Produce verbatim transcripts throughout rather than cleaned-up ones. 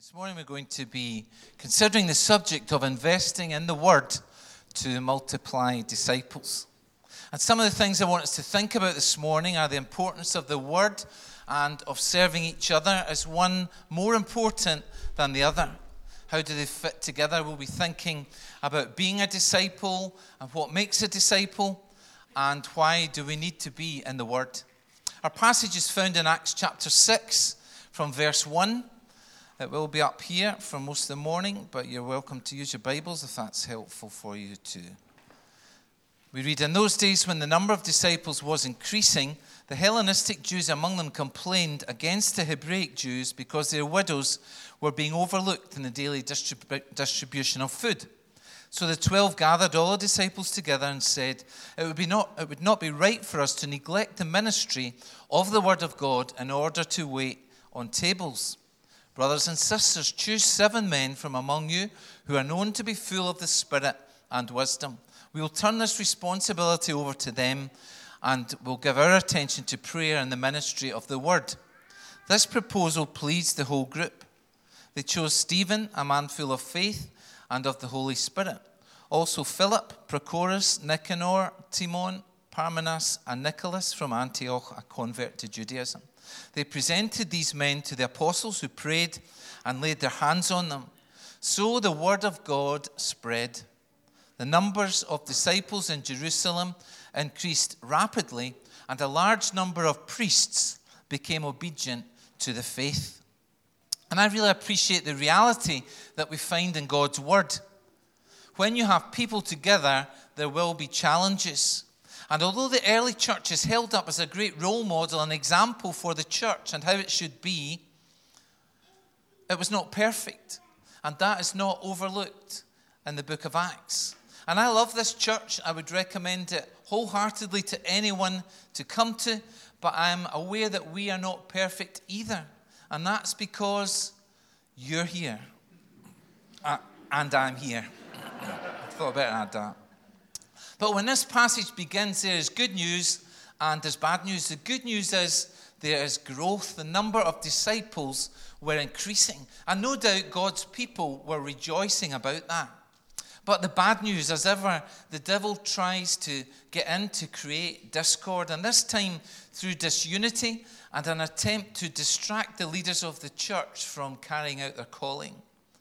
This morning we're going to be considering the subject of investing in the Word to multiply disciples. And some of the things I want us to think about this morning are the importance of the Word and of serving each other as one more important than the other. How do they fit together? We'll be thinking about being a disciple and what makes a disciple and why do we need to be in the Word. Our passage is found in Acts chapter six from verse one. It will be up here for most of the morning, but you're welcome to use your Bibles if that's helpful for you too. We read, "In those days when the number of disciples was increasing, the Hellenistic Jews among them complained against the Hebraic Jews because their widows were being overlooked in the daily distrib- distribution of food. So the twelve gathered all the disciples together and said, it would, be not, it would not be right for us to neglect the ministry of the Word of God in order to wait on tables. Brothers and sisters, choose seven men from among you who are known to be full of the Spirit and wisdom. We will turn this responsibility over to them and will give our attention to prayer and the ministry of the Word." This proposal pleased the whole group. They chose Stephen, a man full of faith and of the Holy Spirit. Also Philip, Prochorus, Nicanor, Timon, Parmenas, and Nicholas from Antioch, a convert to Judaism. They presented these men to the apostles who prayed and laid their hands on them. So the word of God spread. The numbers of disciples in Jerusalem increased rapidly, and a large number of priests became obedient to the faith. And I really appreciate the reality that we find in God's word. When you have people together, there will be challenges. And although the early church is held up as a great role model and example for the church and how it should be, it was not perfect. And that is not overlooked in the book of Acts. And I love this church. I would recommend it wholeheartedly to anyone to come to. But I'm aware that we are not perfect either. And that's because you're here. Uh, and I'm here. I thought I better add that. But when this passage begins, there is good news and there's bad news. The good news is there is growth. The number of disciples were increasing. And no doubt God's people were rejoicing about that. But the bad news, as ever, the devil tries to get in to create discord. And this time through disunity and an attempt to distract the leaders of the church from carrying out their calling.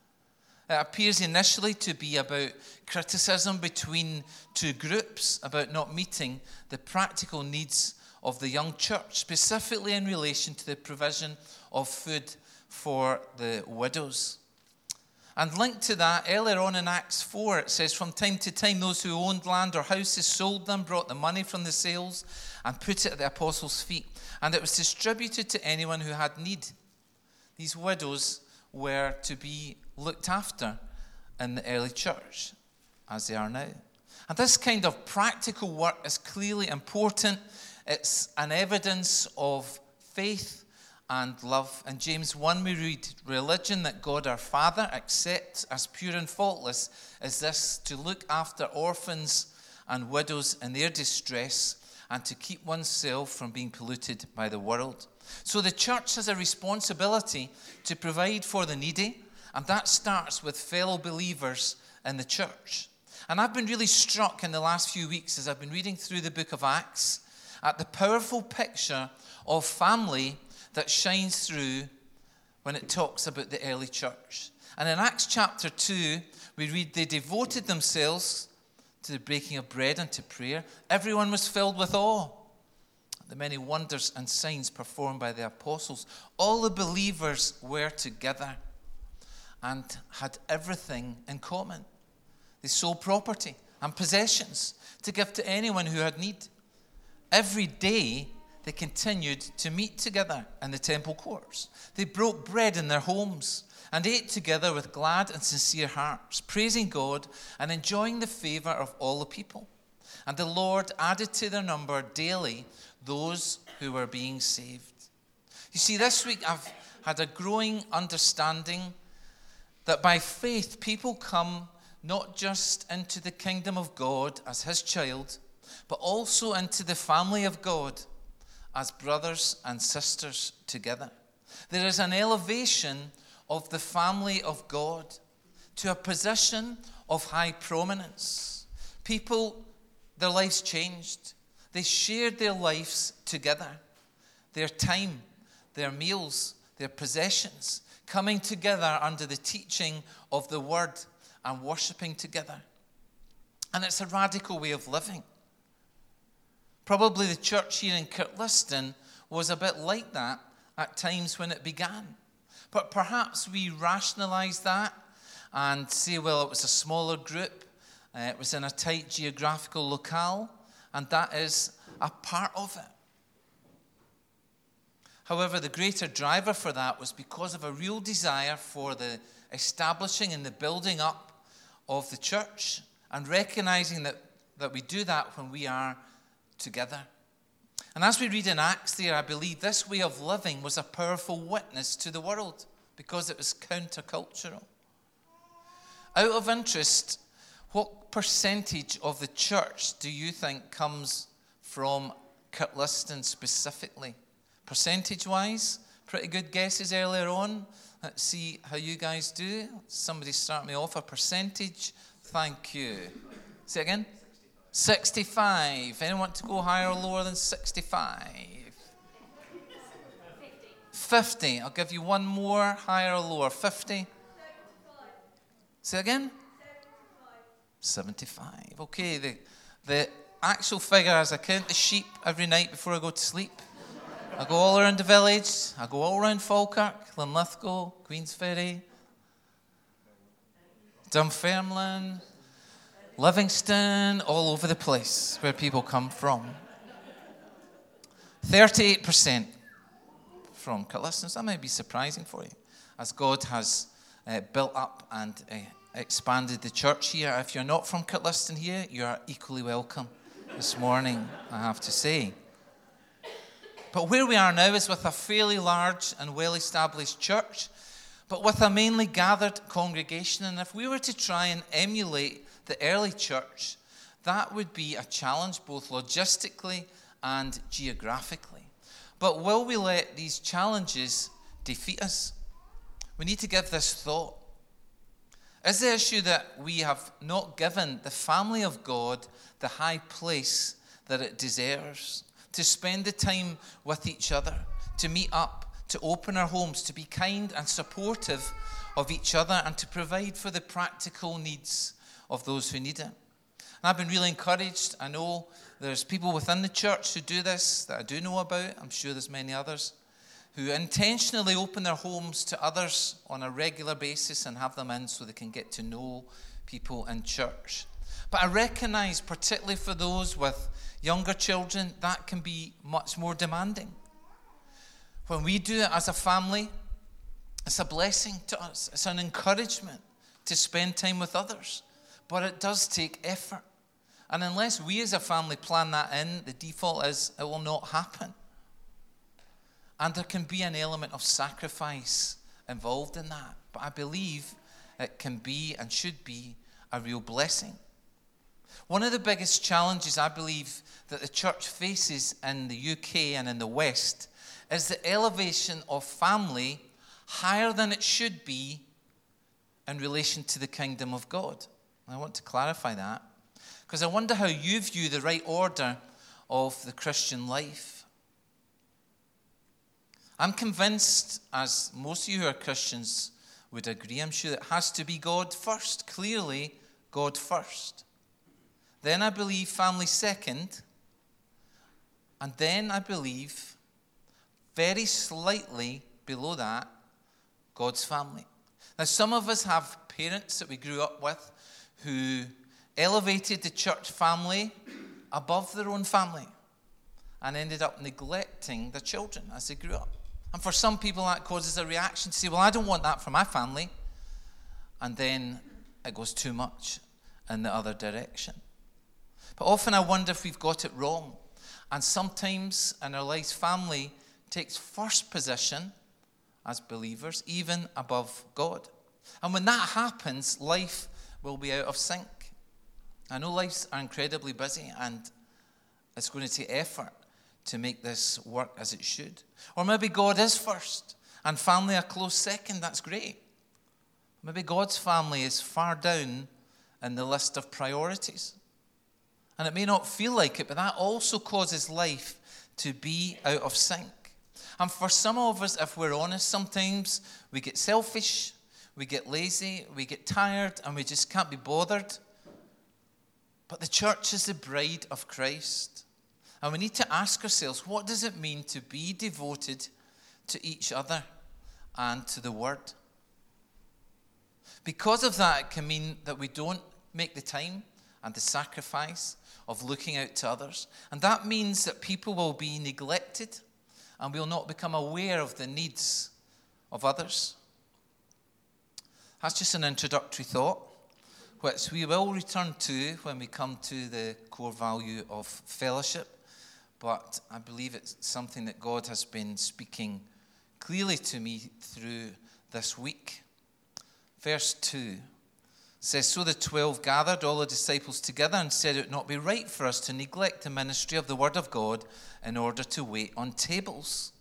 It appears initially to be about criticism between two groups, about not meeting the practical needs of the young church, specifically in relation to the provision of food for the widows. And linked to that, earlier on in Acts four, it says, "From time to time, those who owned land or houses sold them, brought the money from the sales, and put it at the apostles' feet. And it was distributed to anyone who had need." These widows were to be looked after in the early church, as they are now. And this kind of practical work is clearly important. It's an evidence of faith and love. In James one we read, "Religion that God our Father accepts as pure and faultless is this, to look after orphans and widows in their distress and to keep oneself from being polluted by the world." So the church has a responsibility to provide for the needy, and that starts with fellow believers in the church. And I've been really struck in the last few weeks as I've been reading through the book of Acts at the powerful picture of family that shines through when it talks about the early church. And in Acts chapter two, we read, "They devoted themselves to the breaking of bread and to prayer. Everyone was filled with awe. The many wonders and signs performed by the apostles." All the believers were together and had everything in common. They sold property and possessions to give to anyone who had need. Every day they continued to meet together in the temple courts. They broke bread in their homes and ate together with glad and sincere hearts, praising God and enjoying the favor of all the people. And the Lord added to their number daily those who were being saved. You see, this week I've had a growing understanding that by faith people come not just into the kingdom of God as his child, but also into the family of God as brothers and sisters together. There is an elevation of the family of God to a position of high prominence. People, their lives changed. They shared their lives together. Their time, their meals, their possessions, coming together under the teaching of the word and worshipping together. And it's a radical way of living. Probably the church here in Kirtliston was a bit like that at times when it began. But perhaps we rationalise that and say, well, it was a smaller group, uh, it was in a tight geographical locale, and that is a part of it. However, the greater driver for that was because of a real desire for the establishing and the building up of the church, and recognizing that, that we do that when we are together. And as we read in Acts there, I believe this way of living was a powerful witness to the world because it was countercultural. Out of interest, what percentage of the church do you think comes from Kirtliston specifically? Percentage-wise, pretty good guesses earlier on. Let's see how you guys do. Somebody start me off. A percentage. Thank you. Say it again. sixty-five. Anyone want to go higher or lower than sixty-five? fifty. I'll give you one more. Higher or lower? fifty. Say it again. seventy-five. Okay. The, the actual figure, as I count the sheep every night before I go to sleep, I go all around the village. I go all around Falkirk, Linlithgow, Queensferry, Dunfermline, Livingston, all over the place where people come from. thirty-eight percent from Kirtliston. So that might be surprising for you, as God has uh, built up and uh, expanded the church here. If you're not from Kirtliston here, you are equally welcome this morning, I have to say. But where we are now is with a fairly large and well-established church, but with a mainly gathered congregation. And if we were to try and emulate the early church, that would be a challenge both logistically and geographically. But will we let these challenges defeat us? We need to give this thought. Is the issue that we have not given the family of God the high place that it deserves? To spend the time with each other, to meet up, to open our homes, to be kind and supportive of each other, and to provide for the practical needs of those who need it. And I've been really encouraged. I know there's people within the church who do this, that I do know about. I'm sure there's many others, who intentionally open their homes to others on a regular basis and have them in so they can get to know people in church. But I recognize, particularly for those with younger children, that can be much more demanding. When we do it as a family, it's a blessing to us. It's an encouragement to spend time with others. But it does take effort. And unless we as a family plan that in, the default is it will not happen. And there can be an element of sacrifice involved in that. But I believe it can be and should be a real blessing. One of the biggest challenges I believe that the church faces in the U K and in the West is the elevation of family higher than it should be in relation to the kingdom of God. I want to clarify that because I wonder how you view the right order of the Christian life. I'm convinced, as most of you who are Christians would agree, I'm sure it has to be God first. Clearly, God first. Then I believe family second. And then I believe, very slightly below that, God's family. Now, some of us have parents that we grew up with who elevated the church family above their own family and ended up neglecting the children as they grew up. And for some people, that causes a reaction to say, well, I don't want that for my family. And then it goes too much in the other direction. But often I wonder if we've got it wrong. And sometimes in our lives, family takes first position as believers, even above God. And when that happens, life will be out of sync. I know lives are incredibly busy and it's going to take effort to make this work as it should. Or maybe God is first and family a close second. That's great. Maybe God's family is far down in the list of priorities. And it may not feel like it, but that also causes life to be out of sync. And for some of us, if we're honest, sometimes we get selfish, we get lazy, we get tired, and we just can't be bothered. But the church is the bride of Christ. And we need to ask ourselves, what does it mean to be devoted to each other and to the Word? Because of that, it can mean that we don't make the time and the sacrifice of looking out to others. And that means that people will be neglected and will not become aware of the needs of others. That's just an introductory thought, which we will return to when we come to the core value of fellowship. But I believe it's something that God has been speaking clearly to me through this week. Verse two says, "So the twelve gathered all the disciples together and said, it would not be right for us to neglect the ministry of the word of God in order to wait on tables."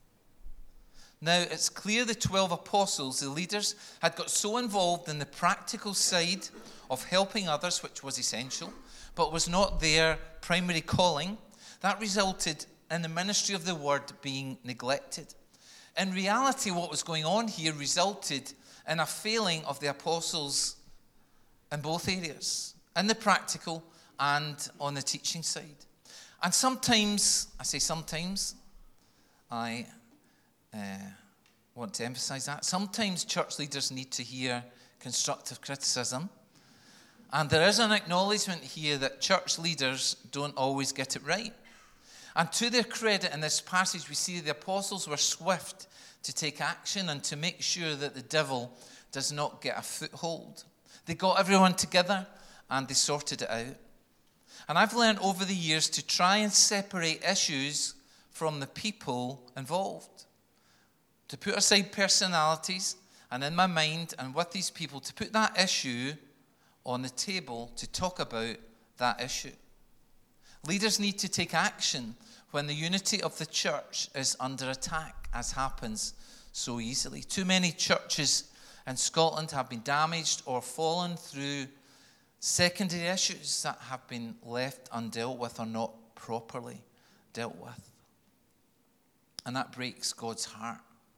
Now, it's clear the twelve apostles, the leaders, had got so involved in the practical side of helping others, which was essential, but was not their primary calling. That resulted in the ministry of the word being neglected. In reality, what was going on here resulted in a failing of the apostles in both areas, in the practical and on the teaching side. And sometimes, I say sometimes, I uh, want to emphasize that. Sometimes church leaders need to hear constructive criticism. And there is an acknowledgement here that church leaders don't always get it right. And to their credit, in this passage, we see the apostles were swift to take action and to make sure that the devil does not get a foothold. They got everyone together and they sorted it out. And I've learned over the years to try and separate issues from the people involved. To put aside personalities and in my mind and with these people, to put that issue on the table to talk about that issue. Leaders need to take action when the unity of the church is under attack, as happens so easily. Too many churches in Scotland have been damaged or fallen through secondary issues that have been left undealt with or not properly dealt with. And that breaks God's heart.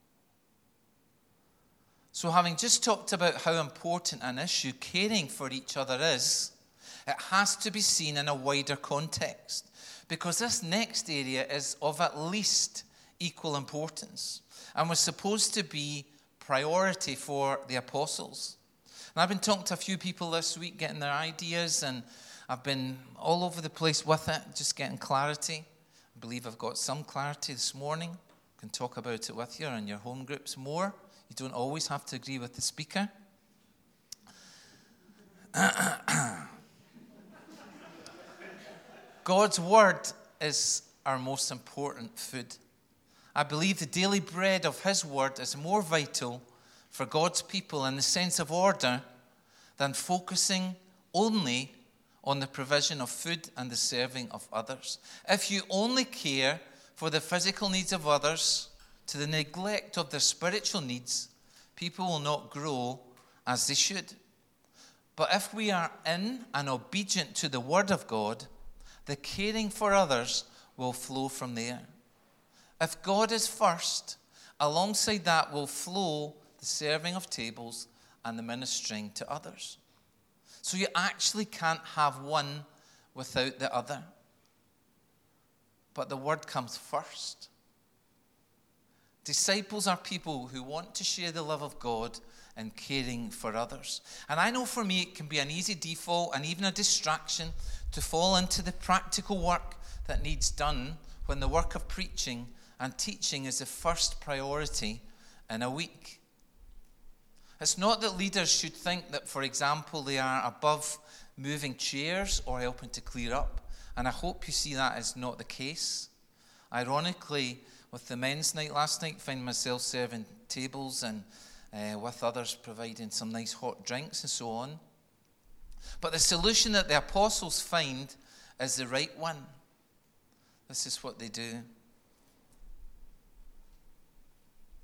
So having just talked about how important an issue caring for each other is, it has to be seen in a wider context, because this next area is of at least equal importance and was supposed to be priority for the apostles. And I've been talking to a few people this week, getting their ideas, and I've been all over the place with it, just getting clarity. I believe I've got some clarity this morning. I can talk about it with you or in your home groups more. You don't always have to agree with the speaker. God's word is our most important food. I believe the daily bread of his word is more vital for God's people in the sense of order than focusing only on the provision of food and the serving of others. If you only care for the physical needs of others to the neglect of their spiritual needs, people will not grow as they should. But if we are in and obedient to the word of God, the caring for others will flow from there. If God is first, alongside that will flow the serving of tables and the ministering to others. So you actually can't have one without the other. But the word comes first. Disciples are people who want to share the love of God and caring for others. And I know for me it can be an easy default and even a distraction to fall into the practical work that needs done when the work of preaching and teaching is the first priority in a week. It's not that leaders should think that, for example, they are above moving chairs or helping to clear up. And I hope you see that is not the case. Ironically, with the men's night last night, I find myself serving tables and uh, with others providing some nice hot drinks and so on. But the solution that the apostles find is the right one. This is what they do.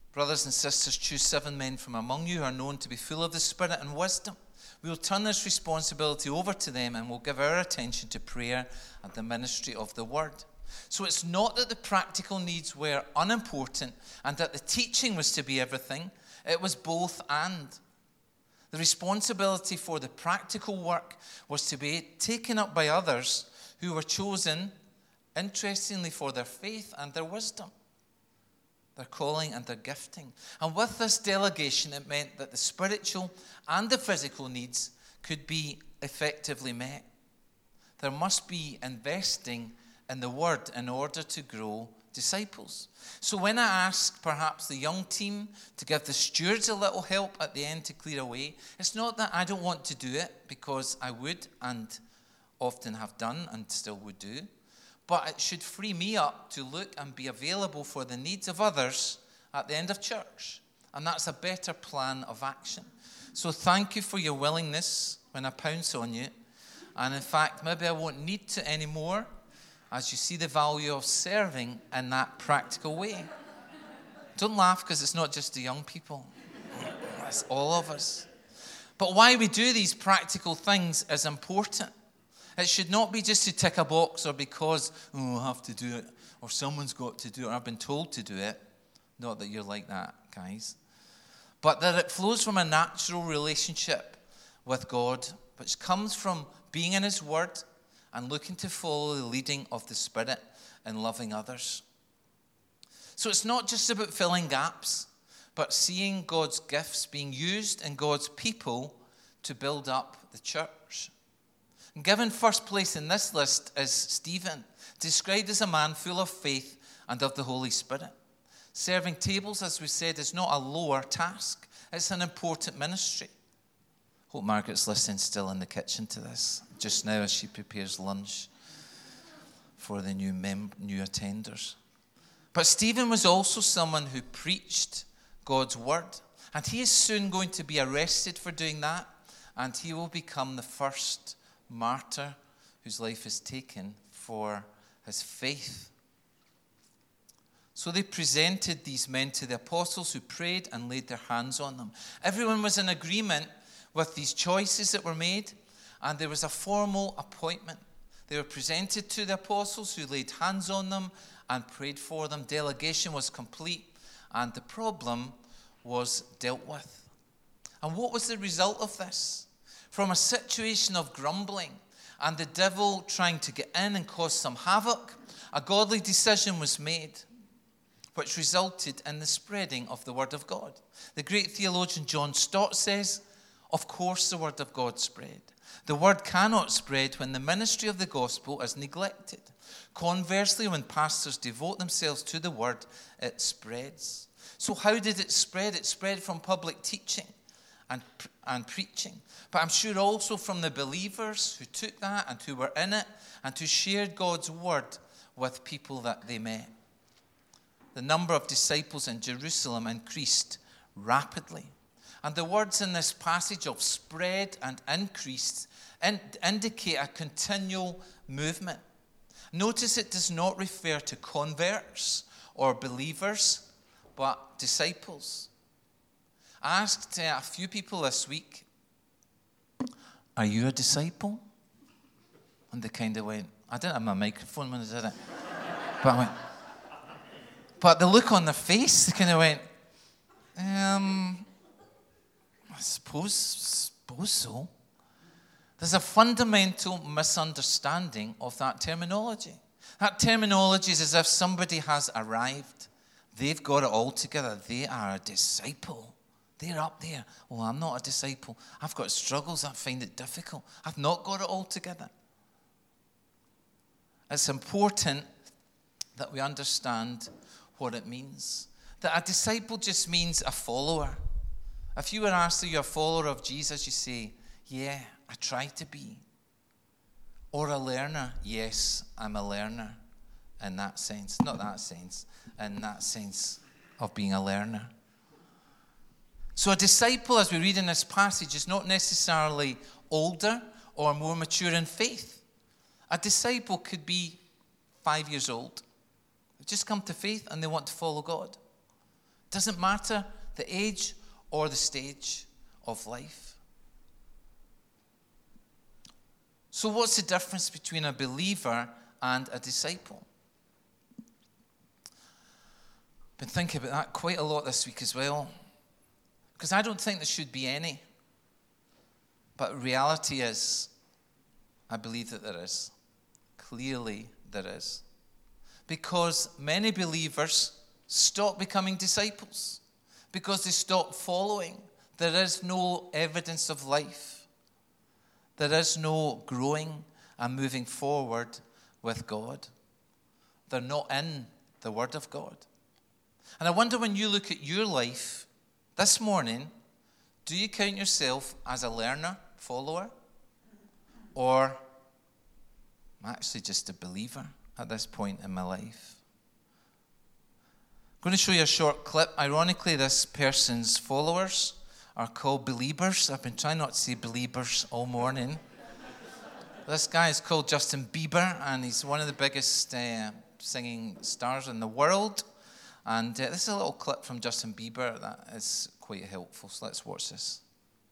Brothers and sisters, choose seven men from among you who are known to be full of the Spirit and wisdom. We will turn this responsibility over to them and will give our attention to prayer and the ministry of the word. So it's not that the practical needs were unimportant and that the teaching was to be everything. It was both and. The responsibility for the practical work was to be taken up by others who were chosen, interestingly, for their faith and their wisdom, their calling and their gifting. And with this delegation, it meant that the spiritual and the physical needs could be effectively met. There must be investing in the word in order to grow disciples. So when I ask perhaps the young team to give the stewards a little help at the end to clear away, it's not that I don't want to do it, because I would and often have done and still would do. But it should free me up to look and be available for the needs of others at the end of church. And that's a better plan of action. So thank you for your willingness when I pounce on you. And in fact, maybe I won't need to anymore as you see the value of serving in that practical way. Don't laugh, because it's not just the young people. It's all of us. But why we do these practical things is important. It should not be just to tick a box or because, oh, I have to do it, or someone's got to do it, or I've been told to do it. Not that you're like that, guys. But that it flows from a natural relationship with God, which comes from being in his word and looking to follow the leading of the Spirit and loving others. So it's not just about filling gaps, but seeing God's gifts being used in God's people to build up the church. And given first place in this list is Stephen, described as a man full of faith and of the Holy Spirit. Serving tables, as we said, is not a lower task. It's an important ministry. Hope Margaret's listening still in the kitchen to this, just now as she prepares lunch for the new mem- new attenders. But Stephen was also someone who preached God's word. And he is soon going to be arrested for doing that. And he will become the first martyr whose life is taken for his faith. So they presented these men to the apostles, who prayed and laid their hands on them. Everyone was in agreement with these choices that were made, and there was a formal appointment. They were presented to the apostles, who laid hands on them and prayed for them. Delegation was complete, and the problem was dealt with. And what was the result of this? From a situation of grumbling and the devil trying to get in and cause some havoc, a godly decision was made, which resulted in the spreading of the word of God. The great theologian John Stott says, of course the word of God spread. The word cannot spread when the ministry of the gospel is neglected. Conversely, when pastors devote themselves to the word, it spreads. So how did it spread? It spread from public teaching and, and preaching. But I'm sure also from the believers who took that and who were in it and who shared God's word with people that they met. The number of disciples in Jerusalem increased rapidly. And the words in this passage of spread and increased indicate a continual movement. Notice it does not refer to converts or believers, but disciples. I asked uh, a few people this week, are you a disciple? And they kind of went, I didn't have my microphone when I did it. But I went, but the look on their face, they kind of went, um, I suppose, suppose so. There's a fundamental misunderstanding of that terminology. That terminology is as if somebody has arrived. They've got it all together. They are a disciple. They're up there. Oh, I'm not a disciple. I've got struggles. I find it difficult. I've not got it all together. It's important that we understand what it means. That a disciple just means a follower. If you were asked, are you a follower of Jesus? You say, yeah, I try to be. Or a learner. Yes, I'm a learner in that sense. Not that sense. In that sense of being a learner. So a disciple, as we read in this passage, is not necessarily older or more mature in faith. A disciple could be five years old. They've just come to faith and they want to follow God. Doesn't matter the age or the stage of life. So what's the difference between a believer and a disciple? Been thinking about that quite a lot this week as well, because I don't think there should be any. But reality is, I believe that there is. Clearly there is. Because many believers stop becoming disciples, because they stop following. There is no evidence of life. There is no growing and moving forward with God. They're not in the Word of God. And I wonder, when you look at your life this morning, do you count yourself as a learner, follower? Or I'm actually just a believer at this point in my life? I'm going to show you a short clip. Ironically, this person's followers are called Beliebers. I've been trying not to say Beliebers all morning. This guy is called Justin Bieber, and he's one of the biggest uh, singing stars in the world. And uh, this is a little clip from Justin Bieber that is quite helpful. So let's watch this.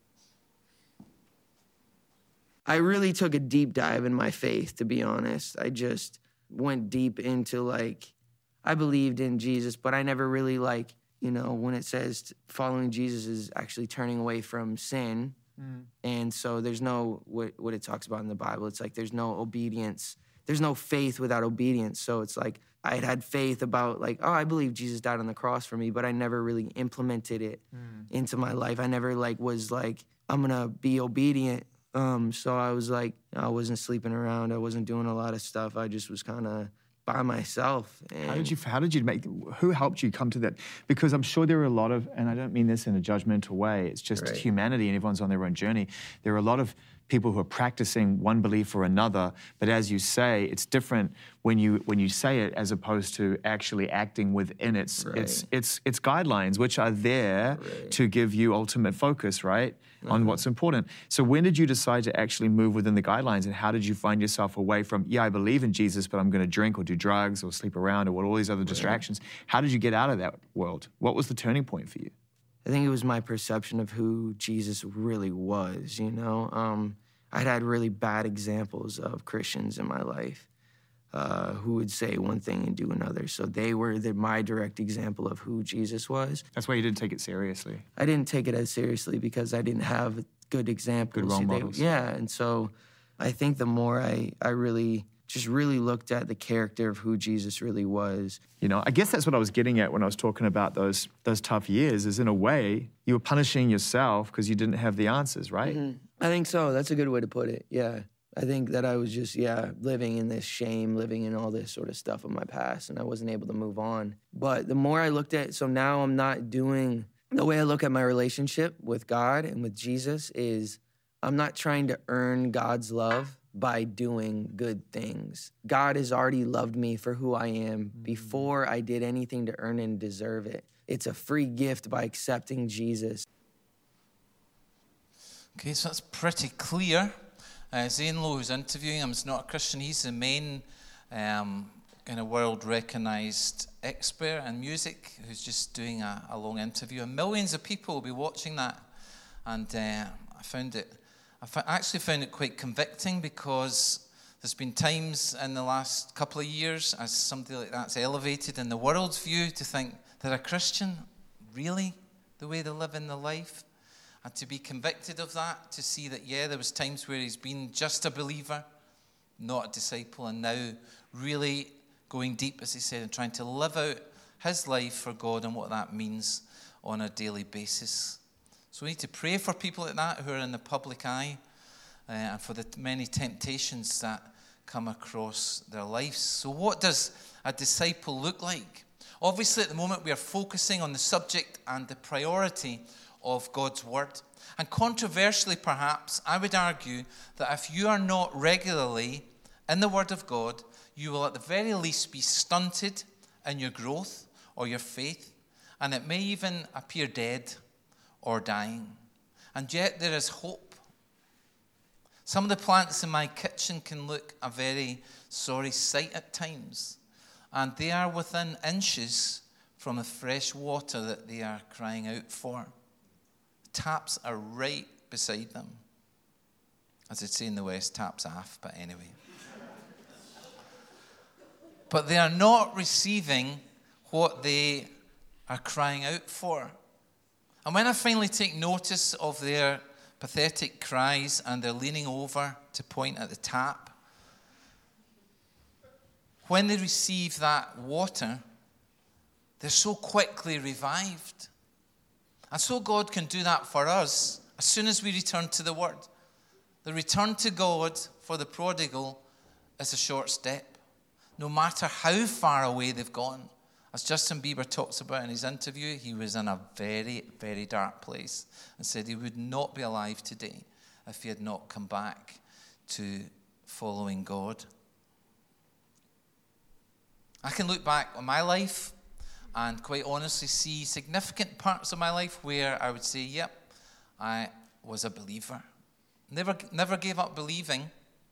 I really took a deep dive in my faith, to be honest. I just went deep into, like, I believed in Jesus, but I never really, like, you know, when it says following Jesus is actually turning away from sin. Mm. And so there's no, what, what it talks about in the Bible, it's like there's no obedience. There's no faith without obedience. So it's like I had had faith about, like, oh, I believe Jesus died on the cross for me, but I never really implemented it mm. into my life. I never, like, was like, I'm going to be obedient. Um, so I was like, I wasn't sleeping around. I wasn't doing a lot of stuff. I just was kind of by myself. And how did you, how did you make, who helped you come to that? Because I'm sure there are a lot of, and I don't mean this in a judgmental way, it's just right. humanity and everyone's on their own journey. There are a lot of people who are practicing one belief or another, but as you say, it's different when you when you say it as opposed to actually acting within its right. its its its guidelines, which are there right. to give you ultimate focus, right, mm-hmm. on what's important. So when did you decide to actually move within the guidelines, and how did you find yourself away from, yeah, I believe in Jesus, but I'm going to drink or do drugs or sleep around or what all these other distractions? Right. How did you get out of that world? What was the turning point for you? I think it was my perception of who Jesus really was, you know? Um, I'd had really bad examples of Christians in my life uh, who would say one thing and do another. So they were the, my direct example of who Jesus was. That's why you didn't take it seriously. I didn't take it as seriously because I didn't have good examples. Good role models. They, yeah, and so I think the more I, I really... just really looked at the character of who Jesus really was. You know, I guess that's what I was getting at when I was talking about those those tough years, is in a way, you were punishing yourself because you didn't have the answers, right? Mm-hmm. I think so. That's a good way to put it, yeah. I think that I was just, yeah, living in this shame, living in all this sort of stuff of my past, and I wasn't able to move on. But the more I looked at, so now I'm not doing, the way I look at my relationship with God and with Jesus is I'm not trying to earn God's love by doing good things. God has already loved me for who I am before I did anything to earn and deserve it. It's a free gift by accepting Jesus. Okay, so that's pretty clear. Uh, Zane Lowe, who's interviewing him, is not a Christian. He's the main um, kind of world-recognized expert in music who's just doing a, a long interview. And millions of people will be watching that. And uh, I found it I actually found it quite convicting, because there's been times in the last couple of years as somebody like that's elevated in the world's view to think they're a Christian, really, the way they live in their life, and to be convicted of that, to see that, yeah, there was times where he's been just a believer, not a disciple, and now really going deep, as he said, and trying to live out his life for God and what that means on a daily basis. So we need to pray for people like that who are in the public eye, uh, and for the many temptations that come across their lives. So what does a disciple look like? Obviously, at the moment, we are focusing on the subject and the priority of God's word. And controversially, perhaps, I would argue that if you are not regularly in the word of God, you will at the very least be stunted in your growth or your faith, and it may even appear dead or dying. And yet there is hope. Some of the plants in my kitchen can look a very sorry sight at times, and they are within inches from the fresh water that they are crying out for. Taps are right beside them. As they'd say in the West, taps off, but anyway. But they are not receiving what they are crying out for. And when I finally take notice of their pathetic cries and they're leaning over to point at the tap, when they receive that water, they're so quickly revived. And so God can do that for us as soon as we return to the Word. The return to God for the prodigal is a short step, no matter how far away they've gone. As Justin Bieber talks about in his interview, he was in a very, very dark place and said he would not be alive today if he had not come back to following God. I can look back on my life and quite honestly see significant parts of my life where I would say, yep, I was a believer. Never, never gave up believing,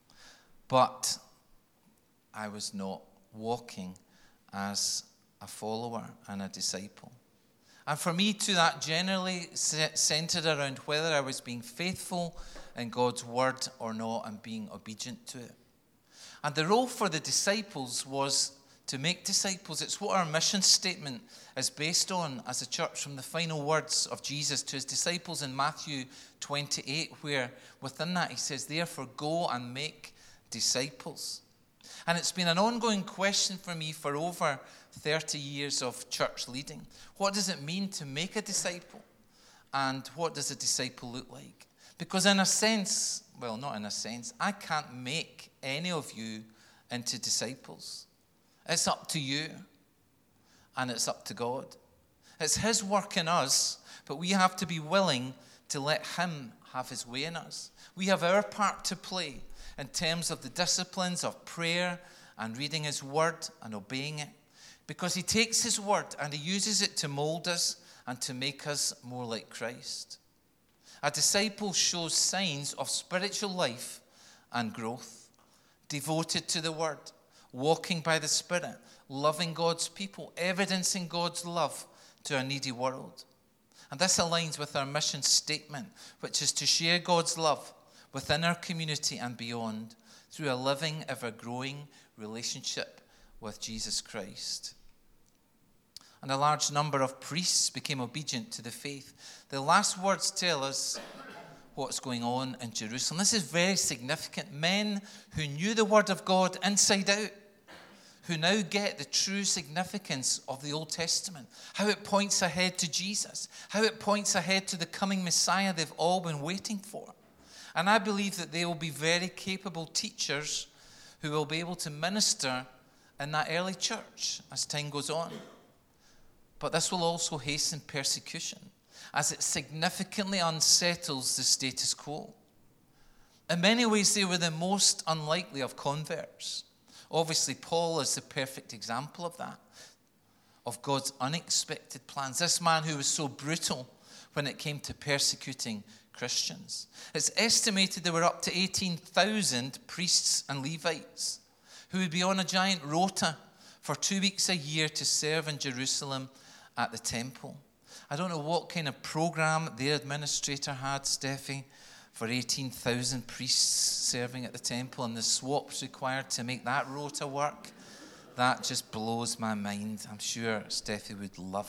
but I was not walking as a follower and a disciple. And for me too, that generally centered around whether I was being faithful in God's word or not and being obedient to it. And the role for the disciples was to make disciples. It's what our mission statement is based on as a church, from the final words of Jesus to his disciples in Matthew twenty-eight, where within that he says, therefore go and make disciples. And it's been an ongoing question for me for over thirty years of church leading. What does it mean to make a disciple? And what does a disciple look like? Because in a sense, well, not in a sense, I can't make any of you into disciples. It's up to you, and it's up to God. It's his work in us, but we have to be willing to let him have his way in us. We have our part to play in terms of the disciplines of prayer and reading his word and obeying it, because he takes his word and he uses it to mold us and to make us more like Christ. A disciple shows signs of spiritual life and growth, devoted to the word, walking by the Spirit, loving God's people, evidencing God's love to a needy world. And this aligns with our mission statement, which is to share God's love within our community and beyond through a living, ever-growing relationship with Jesus Christ. And a large number of priests became obedient to the faith. The last words tell us what's going on in Jerusalem. This is very significant. Men who knew the word of God inside out, who now get the true significance of the Old Testament, how it points ahead to Jesus, how it points ahead to the coming Messiah they've all been waiting for. And I believe that they will be very capable teachers who will be able to minister in that early church as time goes on. But this will also hasten persecution as it significantly unsettles the status quo. In many ways, they were the most unlikely of converts. Obviously, Paul is the perfect example of that, of God's unexpected plans. This man who was so brutal when it came to persecuting Christians. It's estimated there were up to eighteen thousand priests and Levites who would be on a giant rota for two weeks a year to serve in Jerusalem at the temple. I don't know what kind of program their administrator had, Steffi, for eighteen thousand priests serving at the temple and the swaps required to make that rota work. That just blows my mind. I'm sure Steffi would love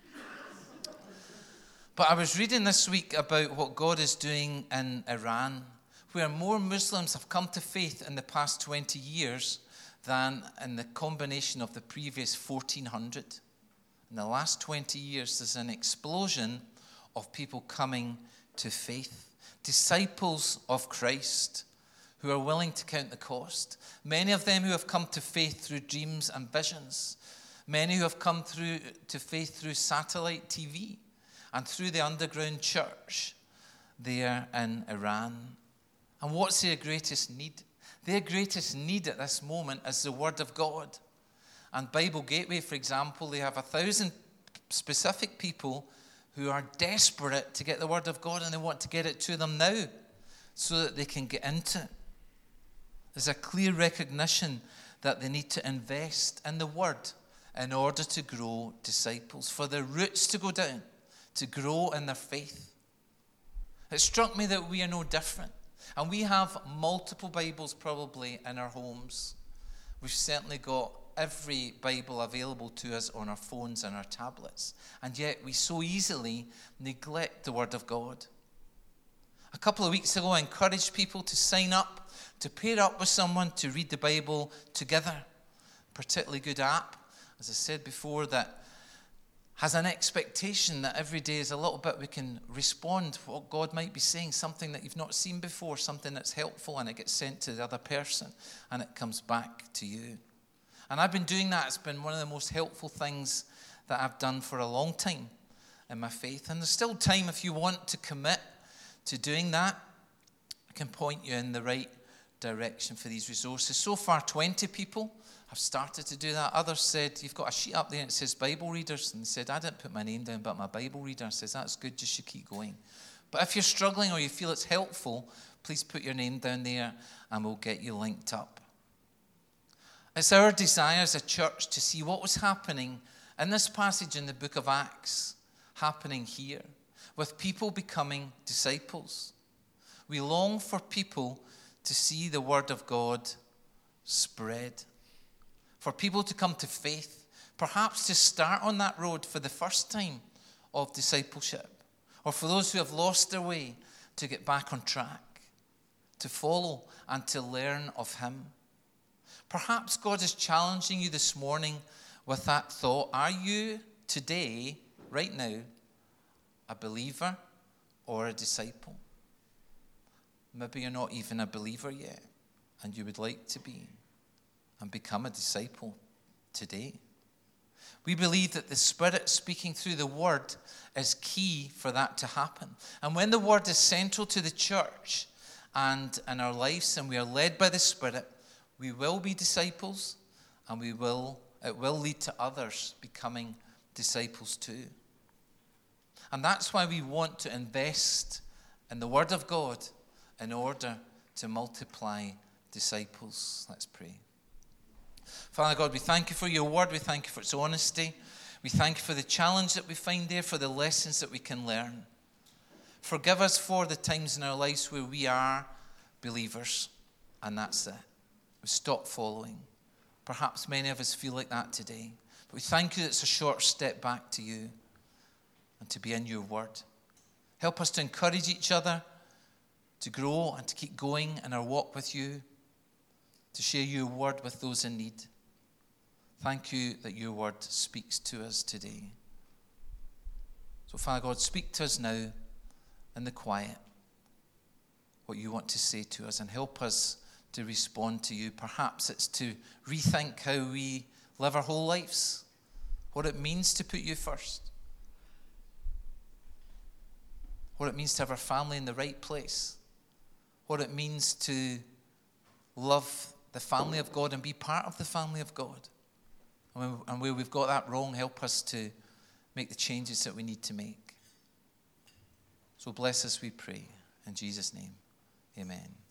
it. But I was reading this week about what God is doing in Iran, where more Muslims have come to faith in the past twenty years than in the combination of the previous fourteen hundred. In the last twenty years, there's an explosion of people coming to faith. Disciples of Christ who are willing to count the cost. Many of them who have come to faith through dreams and visions. Many who have come through to faith through satellite T V and through the underground church there in Iran. And what's their greatest need? Their greatest need at this moment is the Word of God. And Bible Gateway, for example, they have a thousand specific people who are desperate to get the Word of God, and they want to get it to them now so that they can get into it. There's a clear recognition that they need to invest in the Word, in order to grow disciples, for their roots to go down, to grow in their faith. It struck me that we are no different. And we have multiple Bibles probably in our homes. We've certainly got every Bible available to us on our phones and our tablets. And yet we so easily neglect the Word of God. A couple of weeks ago, I encouraged people to sign up, to pair up with someone to read the Bible together. Particularly good app, as I said before, that has an expectation that every day is a little bit we can respond to what God might be saying, something that you've not seen before, something that's helpful, and it gets sent to the other person and it comes back to you. And I've been doing that. It's been one of the most helpful things that I've done for a long time in my faith. And there's still time if you want to commit to doing that. I can point you in the right direction for these resources. So far, twenty people have started to do that. Others said, you've got a sheet up there and it says Bible readers. And they said, I didn't put my name down, but my Bible reader says, that's good, just you keep going. But if you're struggling or you feel it's helpful, please put your name down there and we'll get you linked up. It's our desire as a church to see what was happening in this passage in the book of Acts, happening here, with people becoming disciples. We long for people to see the word of God spread, for people to come to faith, perhaps to start on that road for the first time of discipleship, or for those who have lost their way to get back on track, to follow and to learn of him. Perhaps God is challenging you this morning with that thought. Are you today, right now, a believer or a disciple? Maybe you're not even a believer yet, and you would like to be and become a disciple today. We believe that the Spirit speaking through the Word is key for that to happen. And when the Word is central to the church and in our lives, and we are led by the Spirit, we will be disciples, and we will it will lead to others becoming disciples too. And that's why we want to invest in the Word of God in order to multiply disciples. Let's pray. Father God, we thank you for your word. We thank you for its honesty. We thank you for the challenge that we find there, for the lessons that we can learn. Forgive us for the times in our lives where we are believers, and that's it. We stop following. Perhaps many of us feel like that today. But we thank you that it's a short step back to you and to be in your word. Help us to encourage each other, to grow and to keep going in our walk with you, to share your word with those in need. Thank you that your word speaks to us today. So, Father God, speak to us now in the quiet, what you want to say to us, and help us to respond to you. Perhaps it's to rethink how we live our whole lives, what it means to put you first, what it means to have our family in the right place, what it means to love the family of God and be part of the family of God. And where we've got that wrong, help us to make the changes that we need to make. So bless us, we pray. In Jesus' name, amen.